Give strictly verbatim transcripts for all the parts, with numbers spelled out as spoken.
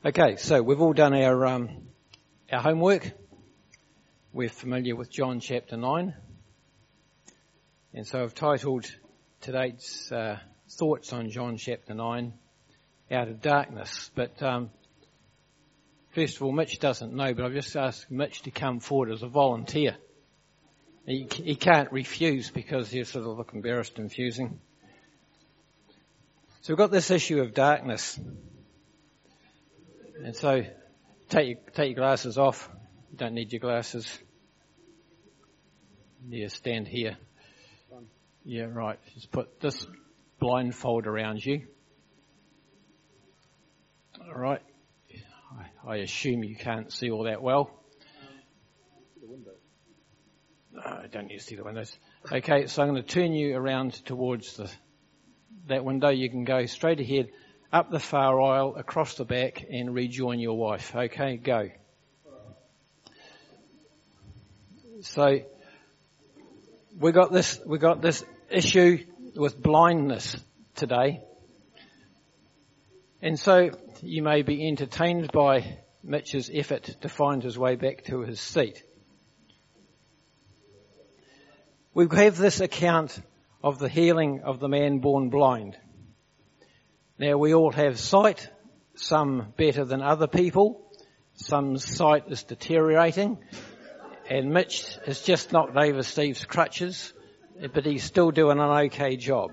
Okay, so we've all done our um, our homework. We're familiar with John chapter nine. And so I've titled today's uh, thoughts on John chapter nine, Out of Darkness. But um, first of all, Mitch doesn't know, but I've just asked Mitch to come forward as a volunteer. He, he can't refuse because he'll sort of look embarrassed and fusing. So we've got this issue of darkness. And so take your, take your glasses off. You don't need your glasses. Yeah, stand here. Yeah, right. Just put this blindfold around you. All right. I, I assume you can't see all that well. No, I don't need to see the windows. Okay, so I'm going to turn you around towards the that window. You can go straight ahead, up the far aisle, across the back, and rejoin your wife. Okay, go. So we got this. We got this issue with blindness today, and so you may be entertained by Mitch's effort to find his way back to his seat. We have this account of the healing of the man born blind. Now, we all have sight, some better than other people. Some sight is deteriorating. And Mitch has just knocked over Steve's crutches, but he's still doing an okay job.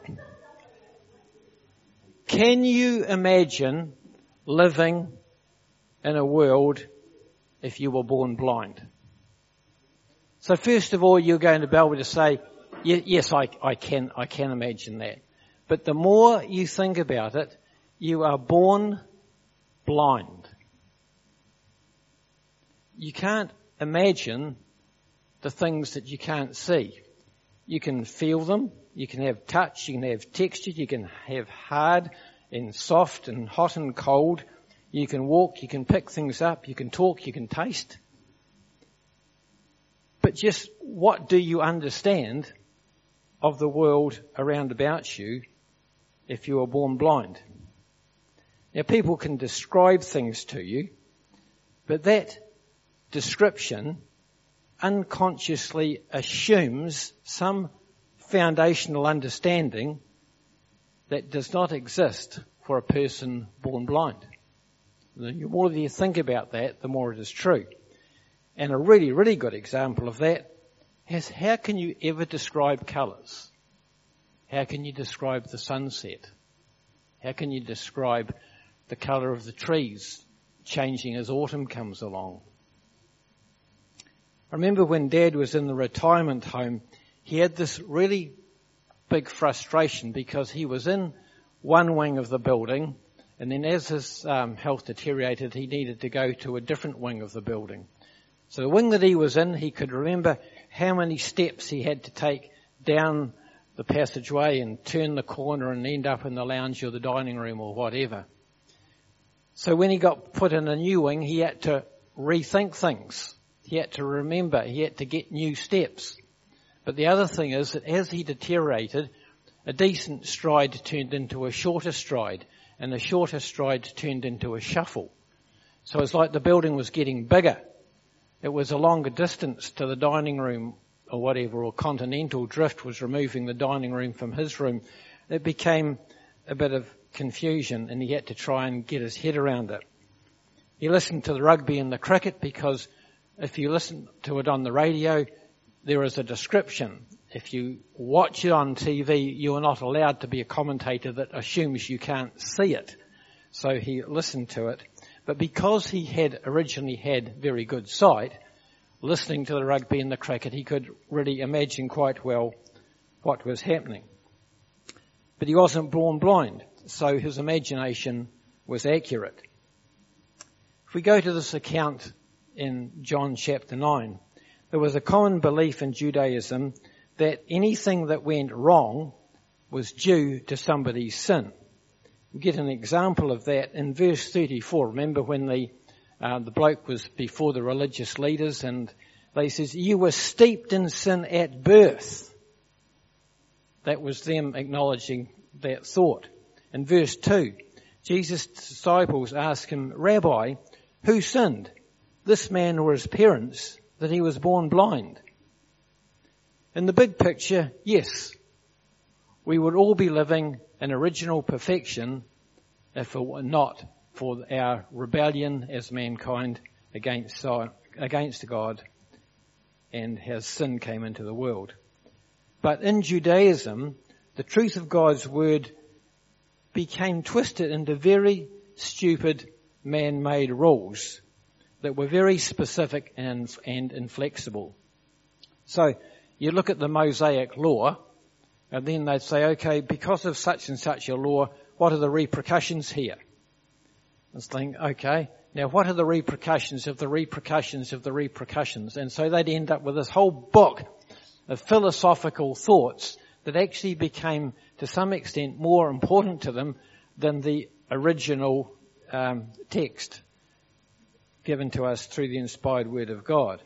Can you imagine living in a world if you were born blind? So first of all, you're going to be able to say, yes, I, I can, I can imagine that. But the more you think about it, you are born blind. You can't imagine the things that you can't see. You can feel them, you can have touch, you can have texture, you can have hard and soft and hot and cold. You can walk, you can pick things up, you can talk, you can taste. But just what do you understand of the world around about you if you are born blind? Now, people can describe things to you, but that description unconsciously assumes some foundational understanding that does not exist for a person born blind. The more you think about that, the more it is true. And a really, really good example of that is, how can you ever describe colours? How can you describe the sunset? How can you describe the colour of the trees changing as autumn comes along? I remember when Dad was in the retirement home, he had this really big frustration because he was in one wing of the building, and then as his um, health deteriorated, he needed to go to a different wing of the building. So the wing that he was in, he could remember how many steps he had to take down the passageway and turn the corner and end up in the lounge or the dining room or whatever. So when he got put in a new wing, he had to rethink things. He had to remember, he had to get new steps. But the other thing is that as he deteriorated, a decent stride turned into a shorter stride, and a shorter stride turned into a shuffle. So it's like the building was getting bigger. It was a longer distance to the dining room or whatever, or Continental Drift was removing the dining room from his room. It became a bit of confusion, and he had to try and get his head around it. He listened to the rugby and the cricket because if you listen to it on the radio, there is a description. If you watch it on T V, you are not allowed to be a commentator that assumes you can't see it. So he listened to it. But because he had originally had very good sight, listening to the rugby and the cricket, he could really imagine quite well what was happening. But he wasn't born blind, so his imagination was accurate. If we go to this account in John chapter nine, there was a common belief in Judaism that anything that went wrong was due to somebody's sin. We get an example of that in verse thirty-four. Remember when the uh, the bloke was before the religious leaders and they says, "You were steeped in sin at birth." That was them acknowledging that thought. In verse two, Jesus' disciples asked him, "Rabbi, who sinned, this man or his parents, that he was born blind?" In the big picture, yes, we would all be living in original perfection if it were not for our rebellion as mankind against, against God and how sin came into the world. But in Judaism, the truth of God's word became twisted into very stupid man-made rules that were very specific and, and inflexible. So you look at the Mosaic law, and then they'd say, okay, because of such and such a law, what are the repercussions here? I was thinking, okay, now what are the repercussions of the repercussions of the repercussions? And so they'd end up with this whole book of philosophical thoughts that actually became, to some extent, more important to them than the original um, text given to us through the inspired word of God.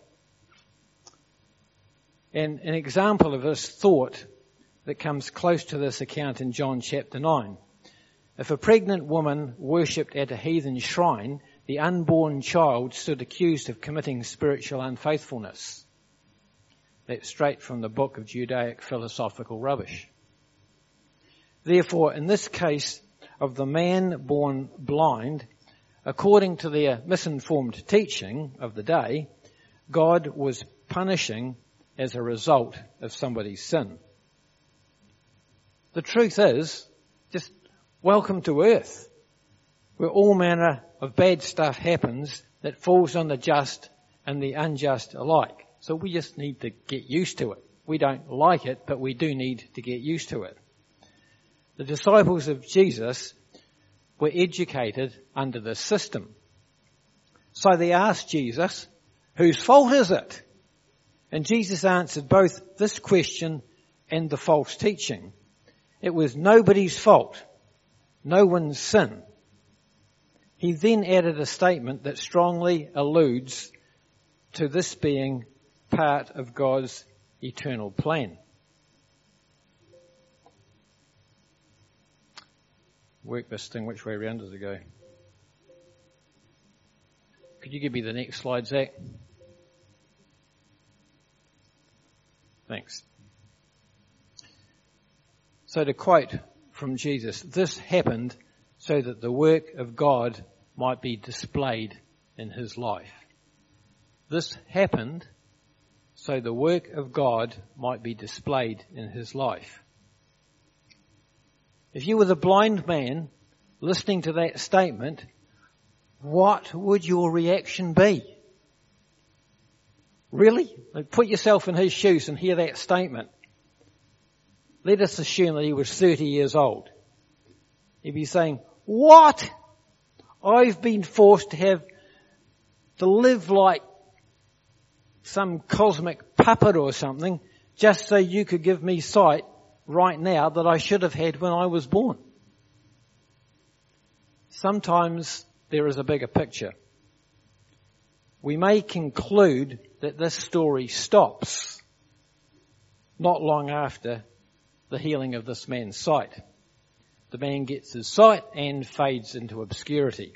And an example of this thought that comes close to this account in John chapter nine. If a pregnant woman worshipped at a heathen shrine, the unborn child stood accused of committing spiritual unfaithfulness. That's straight from the book of Judaic philosophical rubbish. Therefore, in this case of the man born blind, according to their misinformed teaching of the day, God was punishing as a result of somebody's sin. The truth is, just welcome to earth, where all manner of bad stuff happens that falls on the just and the unjust alike. So we just need to get used to it. We don't like it, but we do need to get used to it. The disciples of Jesus were educated under this system. So they asked Jesus, whose fault is it? And Jesus answered both this question and the false teaching. It was nobody's fault, no one's sin. He then added a statement that strongly alludes to this being part of God's eternal plan. Work this thing which way around does it go? Could you give me the next slide, Zach? Thanks. So to quote from Jesus, this happened so that the work of God might be displayed in his life. This happened so the work of God might be displayed in his life. If you were the blind man listening to that statement, what would your reaction be? Really? Like, put yourself in his shoes and hear that statement. Let us assume that he was thirty years old. He'd be saying, what? I've been forced to have to live like some cosmic puppet or something just so you could give me sight right now that I should have had when I was born. Sometimes there is a bigger picture. We may conclude that this story stops not long after the healing of this man's sight. The man gets his sight and fades into obscurity.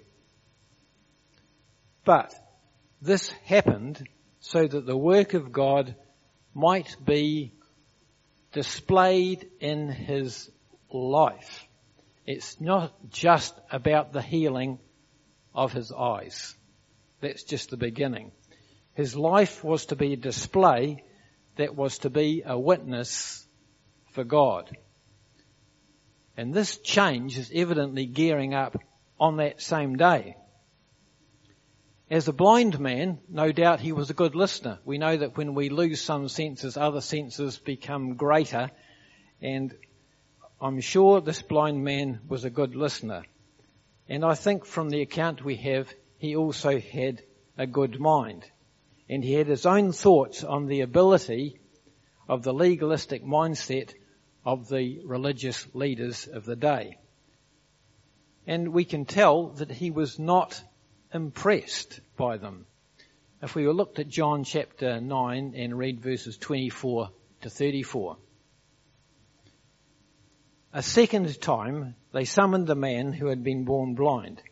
But this happened so that the work of God might be displayed in his life. It's not just about the healing of his eyes. That's just the beginning. His life was to be a display that was to be a witness for God. And this change is evidently gearing up on that same day. As a blind man, no doubt he was a good listener. We know that when we lose some senses, other senses become greater. And I'm sure this blind man was a good listener. And I think from the account we have, he also had a good mind. And he had his own thoughts on the ability of the legalistic mindset of the religious leaders of the day. And we can tell that he was not impressed by them. If we looked at John chapter nine and read verses twenty-four to thirty-four. A second time, they summoned the man who had been born blind.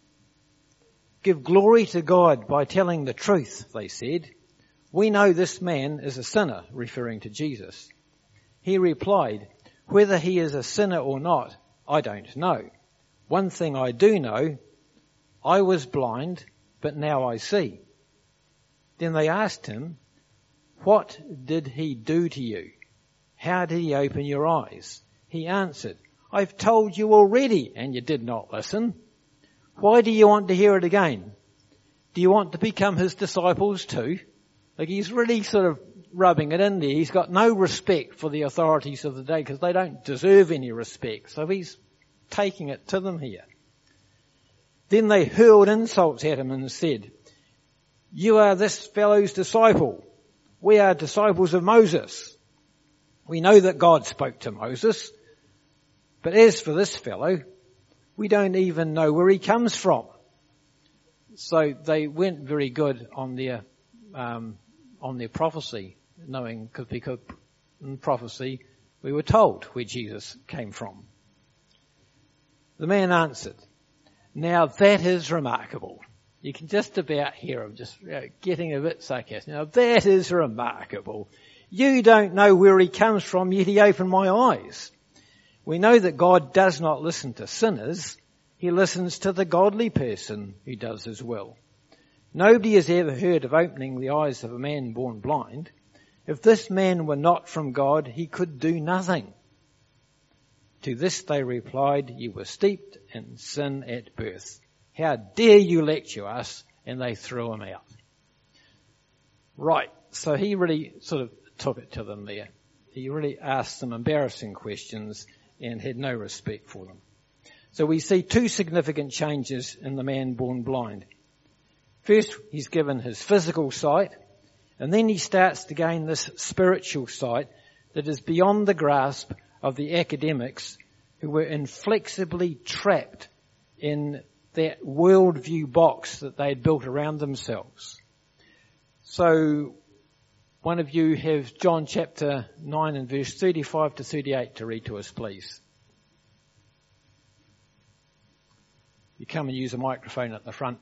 "Give glory to God by telling the truth," they said. "We know this man is a sinner," referring to Jesus. He replied, "Whether he is a sinner or not, I don't know. One thing I do know, I was blind, but now I see." Then they asked him, "What did he do to you? How did he open your eyes?" He answered, "I've told you already, and you did not listen. Why do you want to hear it again? Do you want to become his disciples too?" Like, he's really sort of rubbing it in there. He's got no respect for the authorities of the day because they don't deserve any respect. So he's taking it to them here. Then they hurled insults at him and said, "You are this fellow's disciple. We are disciples of Moses. We know that God spoke to Moses. But as for this fellow, we don't even know where he comes from." So they weren't very good on their um, on their prophecy, knowing cause, because in prophecy we were told where Jesus came from. The man answered, "Now that is remarkable." You can just about hear him just you know, getting a bit sarcastic. "Now that is remarkable. You don't know where he comes from, yet he opened my eyes. We know that God does not listen to sinners. He listens to the godly person who does his will. Nobody has ever heard of opening the eyes of a man born blind. If this man were not from God, he could do nothing." To this they replied, "You were steeped in sin at birth. How dare you lecture us?" And they threw him out. Right, so he really sort of took it to them there. He really asked some embarrassing questions and had no respect for them. So we see two significant changes in the man born blind. First, he's given his physical sight, and then he starts to gain this spiritual sight that is beyond the grasp of the academics who were inflexibly trapped in that worldview box that they had built around themselves. So one of you have John chapter nine and verse thirty-five to thirty-eight to read to us, please. You come and use a microphone at the front.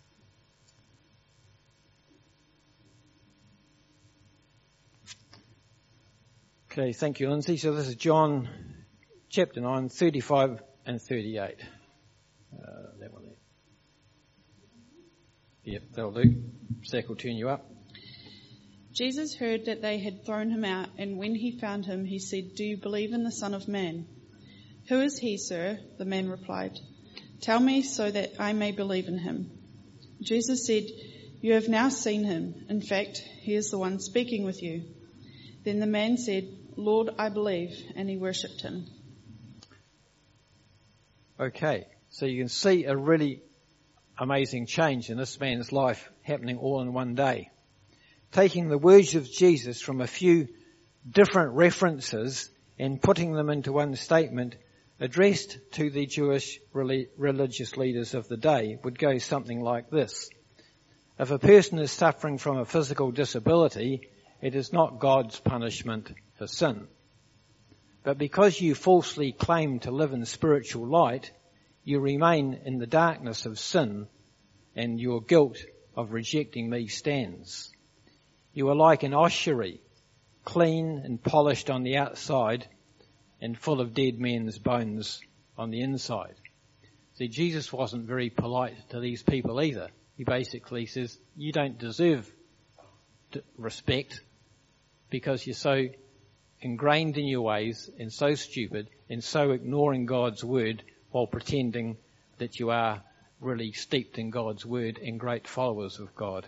Okay, thank you, Lindsay. So this is John chapter nine, thirty-five and thirty-eight. Uh, that one there. Yep, that'll do. Zach will turn you up. Jesus heard that they had thrown him out, and when he found him, he said, "Do you believe in the Son of Man?" "Who is he, sir?" the man replied. "Tell me so that I may believe in him." Jesus said, "You have now seen him. In fact, he is the one speaking with you." Then the man said, "Lord, I believe," and he worshipped him. Okay, so you can see a really amazing change in this man's life happening all in one day. Taking the words of Jesus from a few different references and putting them into one statement addressed to the Jewish religious leaders of the day would go something like this. If a person is suffering from a physical disability, it is not God's punishment for sin. But because you falsely claim to live in spiritual light, you remain in the darkness of sin, and your guilt of rejecting me stands. You are like an ossuary, clean and polished on the outside and full of dead men's bones on the inside. See, Jesus wasn't very polite to these people either. He basically says, you don't deserve respect because you're so ingrained in your ways and so stupid and so ignoring God's word while pretending that you are really steeped in God's word and great followers of God.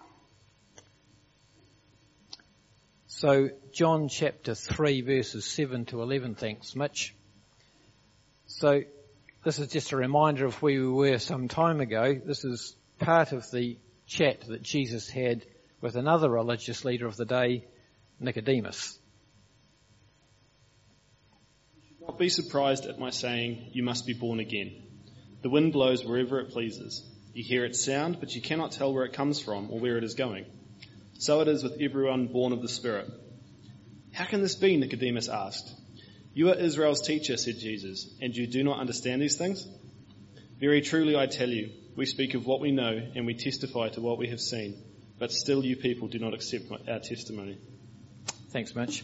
So John chapter three verses seven to eleven, thanks Mitch. So this is just a reminder of where we were some time ago. This is part of the chat that Jesus had with another religious leader of the day, Nicodemus. Do not be surprised at my saying, you must be born again. The wind blows wherever it pleases. You hear its sound, but you cannot tell where it comes from or where it is going. So it is with everyone born of the Spirit. How can this be? Nicodemus asked. "You are Israel's teacher," said Jesus, "and you do not understand these things? Very truly I tell you, we speak of what we know and we testify to what we have seen, but still you people do not accept our testimony." Thanks, Mitch.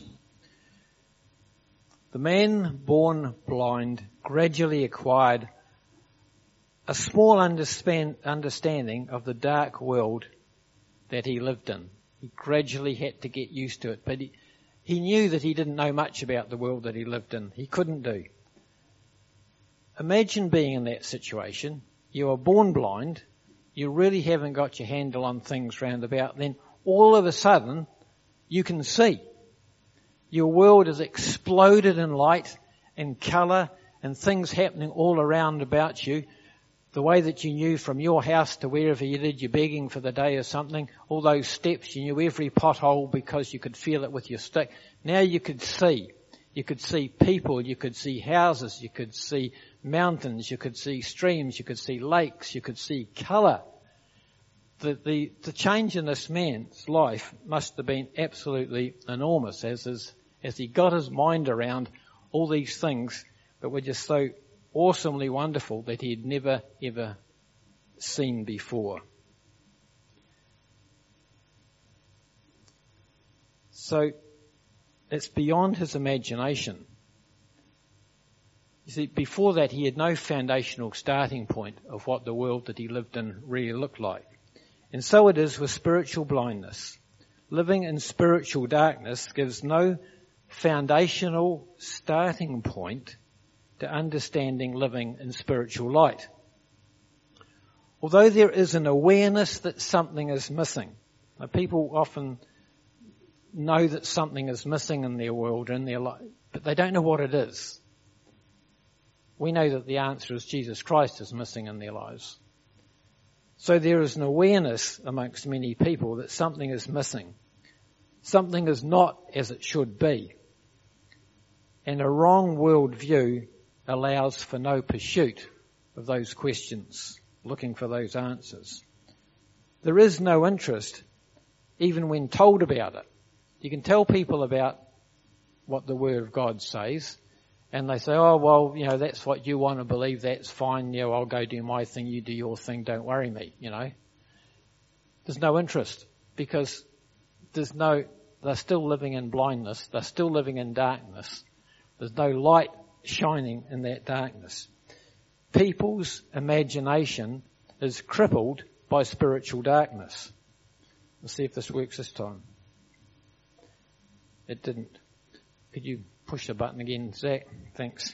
The man born blind gradually acquired a small understand, understanding of the dark world that he lived in. He gradually had to get used to it, but he, he knew that he didn't know much about the world that he lived in. He couldn't do. Imagine being in that situation. You are born blind. You really haven't got your handle on things round about. Then all of a sudden, you can see. Your world is exploded in light and colour and things happening all around about you. The way that you knew from your house to wherever you did your begging for the day or something, all those steps, you knew every pothole because you could feel it with your stick. Now you could see. You could see people, you could see houses, you could see mountains, you could see streams, you could see lakes, you could see colour. The, the, the change in this man's life must have been absolutely enormous as his, as he got his mind around all these things that were just so awesomely wonderful that he had never ever seen before. So it's beyond his imagination. You see, before that he had no foundational starting point of what the world that he lived in really looked like. And so it is with spiritual blindness. Living in spiritual darkness gives no foundational starting point to understanding living in spiritual light. Although there is an awareness that something is missing. Now, people often know that something is missing in their world, in their life, but they don't know what it is. We know that the answer is Jesus Christ is missing in their lives. So there is an awareness amongst many people that something is missing. Something is not as it should be. And a wrong worldview allows for no pursuit of those questions, looking for those answers. There is no interest, even when told about it. You can tell people about what the Word of God says, and they say, oh, well, you know, that's what you want to believe, that's fine, you know, I'll go do my thing, you do your thing, don't worry me, you know. There's no interest, because there's no, they're still living in blindness, they're still living in darkness. There's no light shining in that darkness. People's imagination is crippled by spiritual darkness. Let's see if this works this time. It didn't. Could you push the button again, Zach? Thanks.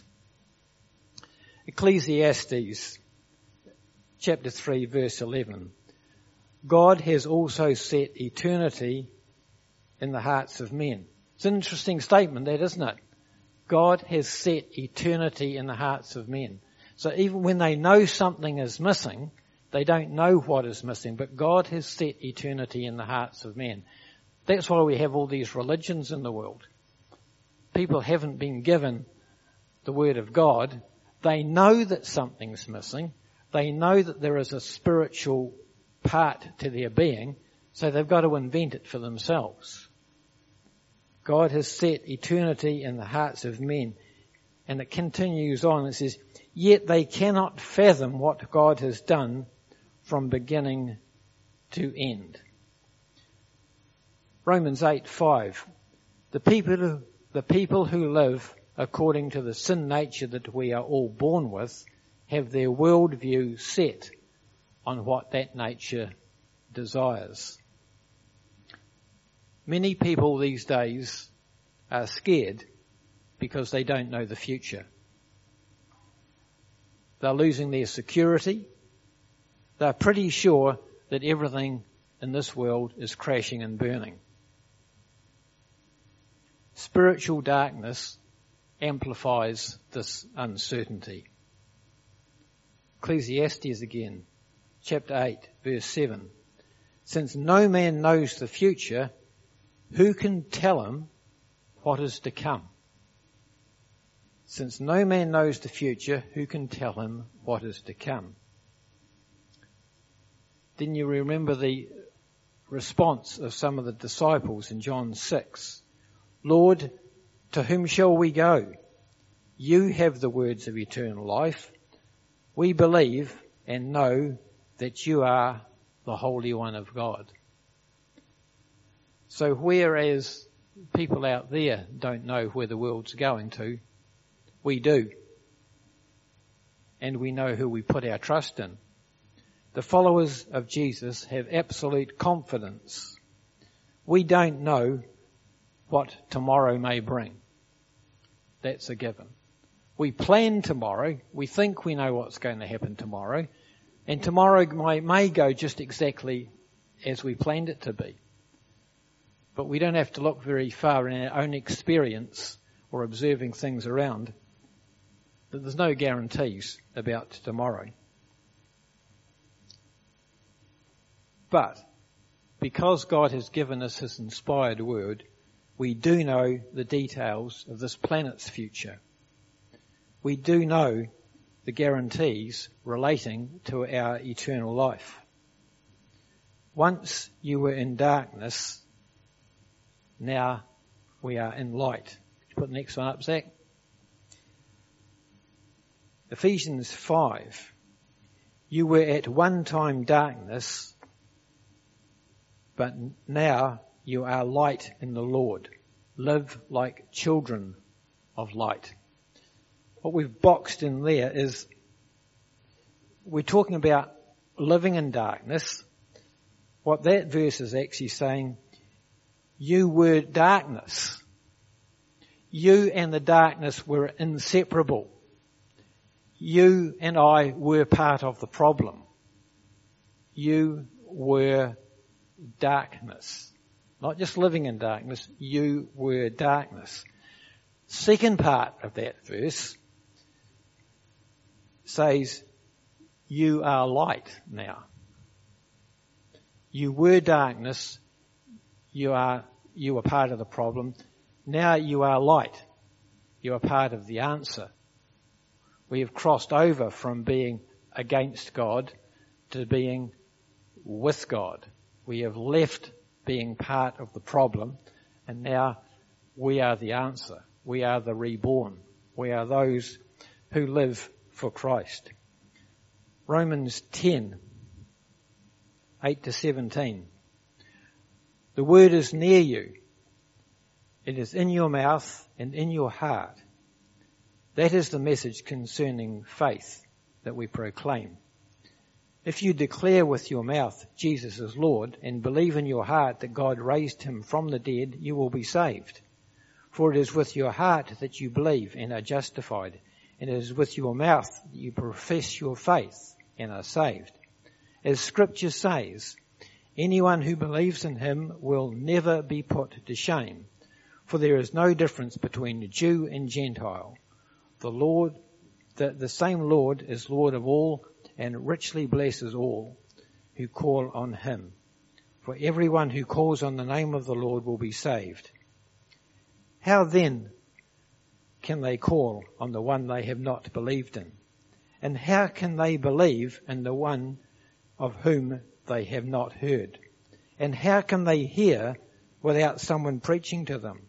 Ecclesiastes chapter three verse eleven. God has also set eternity in the hearts of men. It's an interesting statement, that, isn't it? God has set eternity in the hearts of men. So even when they know something is missing, they don't know what is missing, but God has set eternity in the hearts of men. That's why we have all these religions in the world. People haven't been given the Word of God. They know that something's missing. They know that there is a spiritual part to their being, so they've got to invent it for themselves. God has set eternity in the hearts of men. And it continues on. It says, yet they cannot fathom what God has done from beginning to end. Romans eight five. The people who, the people who live according to the sin nature that we are all born with have their worldview set on what that nature desires. Many people these days are scared because they don't know the future. They're losing their security. They're pretty sure that everything in this world is crashing and burning. Spiritual darkness amplifies this uncertainty. Ecclesiastes again, chapter eight, verse seven. Since no man knows the future, who can tell him what is to come? Since no man knows the future, who can tell him what is to come? Then you remember the response of some of the disciples in John six. Lord, to whom shall we go? You have the words of eternal life. We believe and know that you are the Holy One of God. So whereas people out there don't know where the world's going to, we do. And we know who we put our trust in. The followers of Jesus have absolute confidence. We don't know what tomorrow may bring. That's a given. We plan tomorrow. We think we know what's going to happen tomorrow. And tomorrow may, may go just exactly as we planned it to be. But we don't have to look very far in our own experience or observing things around. That there's no guarantees about tomorrow. But because God has given us his inspired word, we do know the details of this planet's future. We do know the guarantees relating to our eternal life. Once you were in darkness, now we are in light. Put the next one up, Zach. Ephesians five. You were at one time darkness, but now you are light in the Lord. Live like children of light. What we've boxed in there is we're talking about living in darkness. What that verse is actually saying, you were darkness. You and the darkness were inseparable. You and I were part of the problem. You were darkness. Not just living in darkness, you were darkness. Second part of that verse says, you are light now. You were darkness, you are, you were part of the problem. Now you are light. You are part of the answer. We have crossed over from being against God to being with God. We have left being part of the problem, and now we are the answer. We are the reborn. We are those who live for Christ. Romans ten, eight to seventeen. The word is near you. It is in your mouth and in your heart. That is the message concerning faith that we proclaim. If you declare with your mouth Jesus is Lord and believe in your heart that God raised him from the dead, you will be saved. For it is with your heart that you believe and are justified, and it is with your mouth that you profess your faith and are saved. As Scripture says, anyone who believes in him will never be put to shame, for there is no difference between Jew and Gentile. The Lord, the, the same Lord is Lord of all and richly blesses all who call on him. For everyone who calls on the name of the Lord will be saved. How then can they call on the one they have not believed in? And how can they believe in the one of whom they have not heard? And how can they hear without someone preaching to them?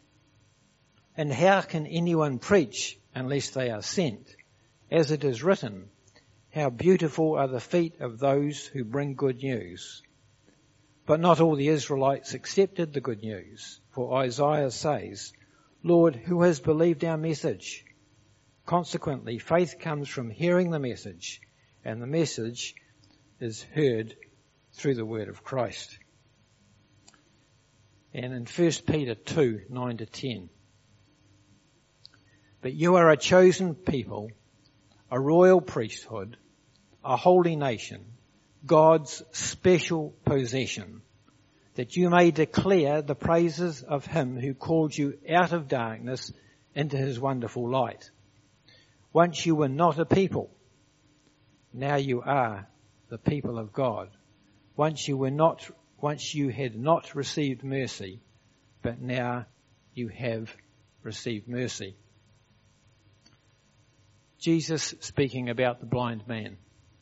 And how can anyone preach unless they are sent? As it is written, how beautiful are the feet of those who bring good news. But not all the Israelites accepted the good news, for Isaiah says, Lord, who has believed our message? Consequently, faith comes from hearing the message, and the message is heard through the word of Christ. And in First Peter two, nine to ten, but you are a chosen people, a royal priesthood, a holy nation, God's special possession, that you may declare the praises of him who called you out of darkness into his wonderful light. Once you were not a people, now you are the people of God. Once you were not, once you had not received mercy, but now you have received mercy. Jesus speaking about the blind man.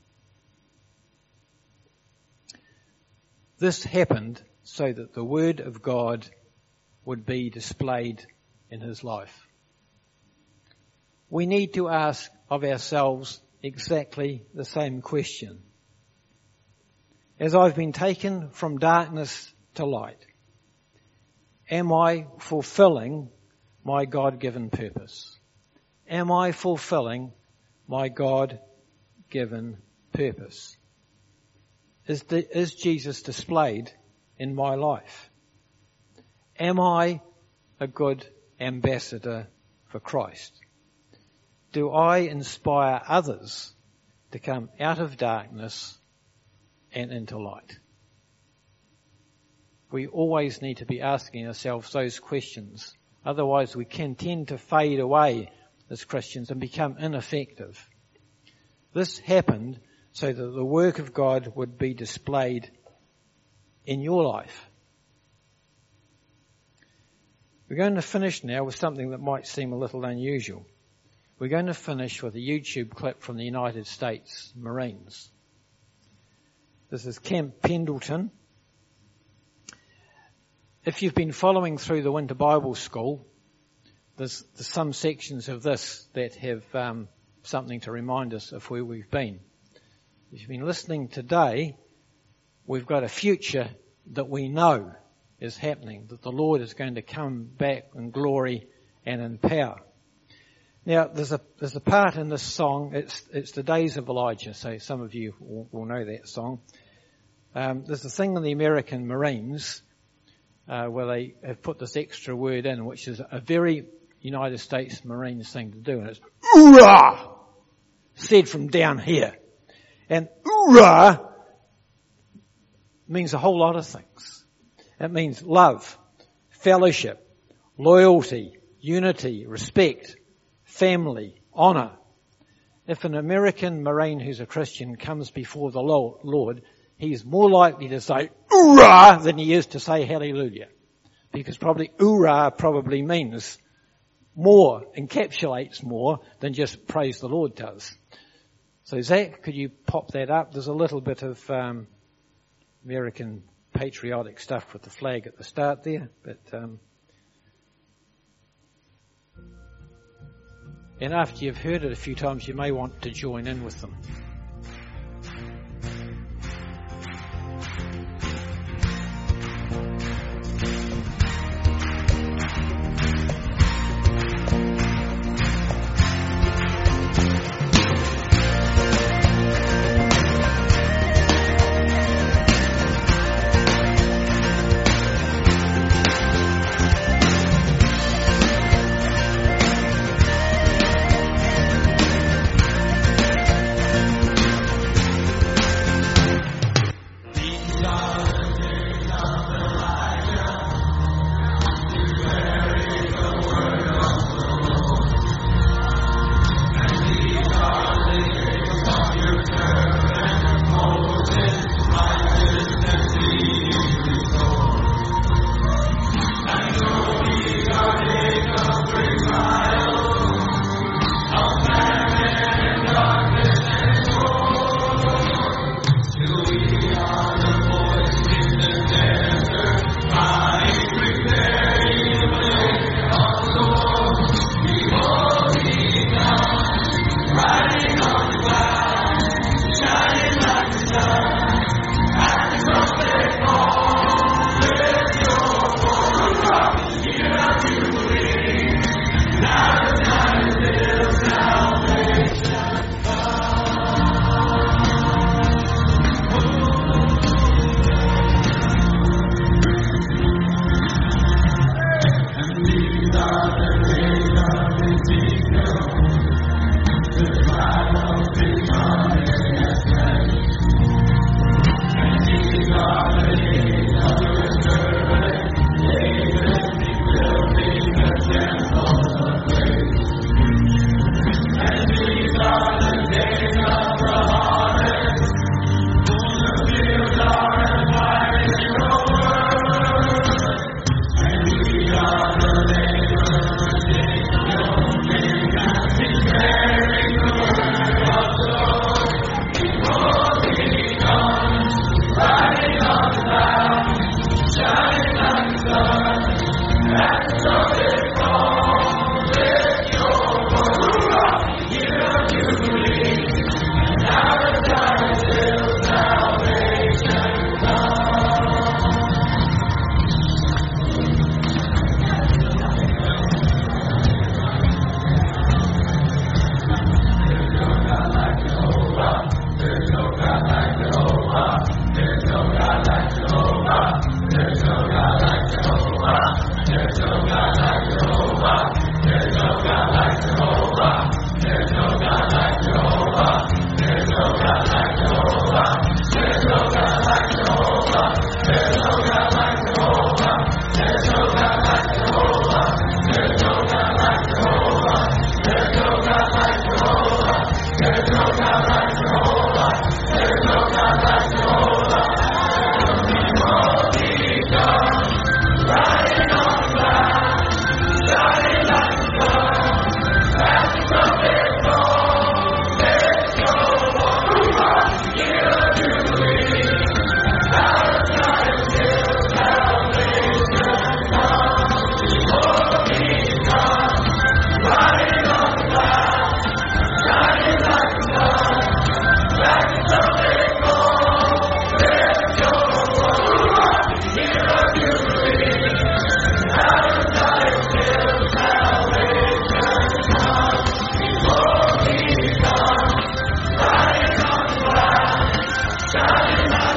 This happened so that the word of God would be displayed in his life. we need to ask of ourselves exactly the same question. As I've been taken from darkness to light, am I fulfilling my God-given purpose? Am I fulfilling my God-given purpose? Is, the, is Jesus displayed in my life? Am I a good ambassador for Christ? Do I inspire others to come out of darkness and into light? We always need to be asking ourselves those questions. Otherwise we can tend to fade away as Christians and become ineffective. This happened so that the work of God would be displayed in your life. We're going to finish now with something that might seem a little unusual. We're going to finish with a YouTube clip from the United States Marines. This is Camp Pendleton. If you've been following through the Winter Bible School, there's, there's some sections of this that have um, something to remind us of where we've been. If you've been listening today, we've got a future that we know is happening, that the Lord is going to come back in glory and in power. Now, there's a there's a part in this song, it's it's the days of Elijah, so some of you will, will know that song. Um, there's a thing in the American Marines uh, where they have put this extra word in, which is a very United States Marines thing to do, and it's "oorah," said from down here. And "oorah" means a whole lot of things. It means love, fellowship, loyalty, unity, respect, family, honour. If an American Marine who's a Christian comes before the Lord, he's more likely to say "oorah" than he is to say hallelujah. Because probably "oorah" probably means more, encapsulates more than just praise the Lord does. So Zach, could you pop that up? There's a little bit of um, American patriotic stuff with the flag at the start there, but um, and after you've heard it a few times, you may want to join in with them.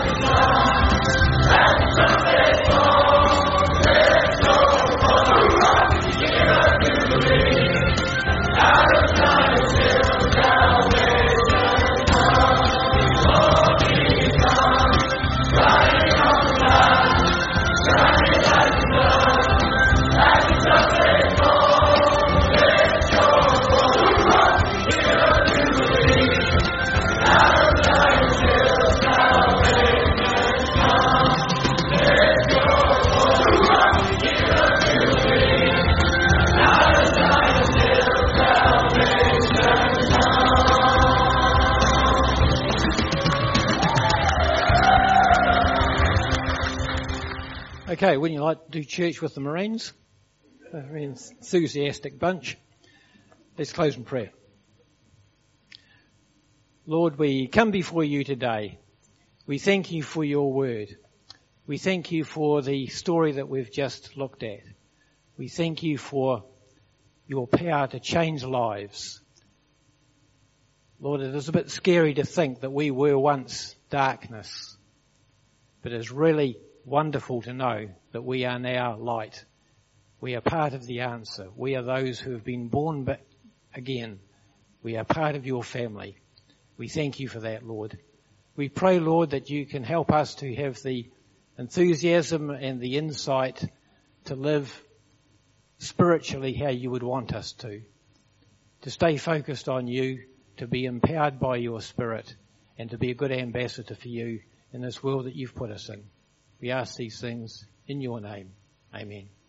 Okay, wouldn't you like to do church with the Marines? A very enthusiastic bunch. Let's close in prayer. Lord, we come before you today. We thank you for your word. We thank you for the story that we've just looked at. We thank you for your power to change lives. Lord, it is a bit scary to think that we were once darkness, but it's really wonderful to know that we are now light. We are part of the answer. We are those who have been born back again. We are part of your family. We thank you for that, Lord. We pray, Lord, that you can help us to have the enthusiasm and the insight to live spiritually how you would want us to, to stay focused on you, to be empowered by your Spirit, and to be a good ambassador for you in this world that you've put us in. We ask these things in your name. Amen.